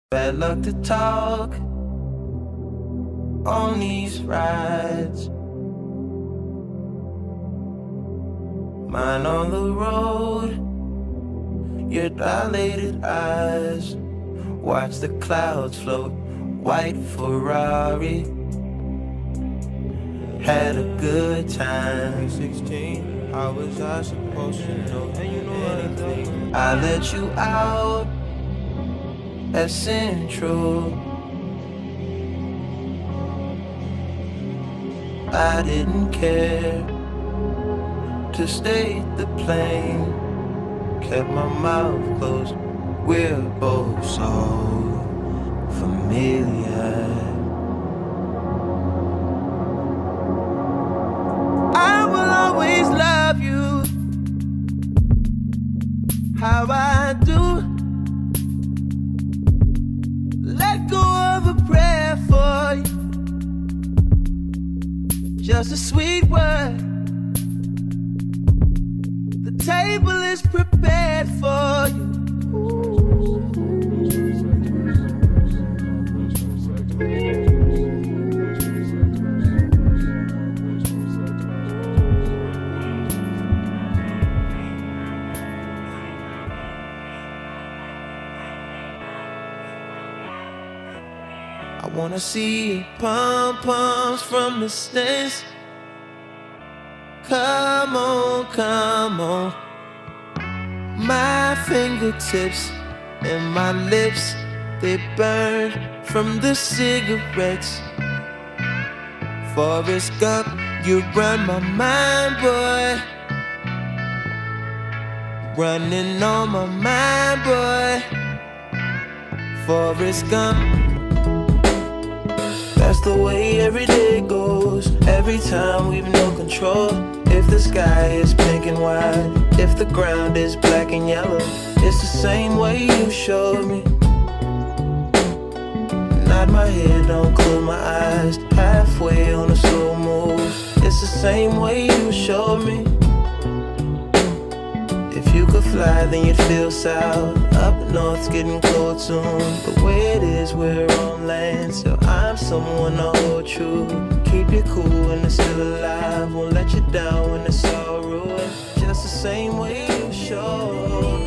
Bad luck to talk on these rides. Mine on the road, your dilated eyes. Watch the clouds float, white Ferrari. Had a good time. 16, how was I supposed to know anything? I let you out at Central. I didn't care to stay the plane. Kept my mouth closed. We're both so familiar. I will always love you how I do. Let go of a prayer for you, just a sweet word. The table is prepared for you. I wanna see pom-poms from the stands. Come on, come on. My fingertips and my lips, they burn from the cigarettes. Forrest Gump, you run my mind, boy. Running on my mind, boy. Forrest Gump. That's the way every day goes. Every time we've no control. If the sky is pink and white, if the ground is black and yellow, it's the same way you showed me. Nod my head, don't close my eyes. Halfway on a slow move. It's the same way you showed me. If you could fly, then you'd feel south. Up north's getting cold soon. The way it is, we're on land, so I'm someone to hold true. Keep you cool when it's still alive. Won't let you down when it's all ruined. Just the same way you showed.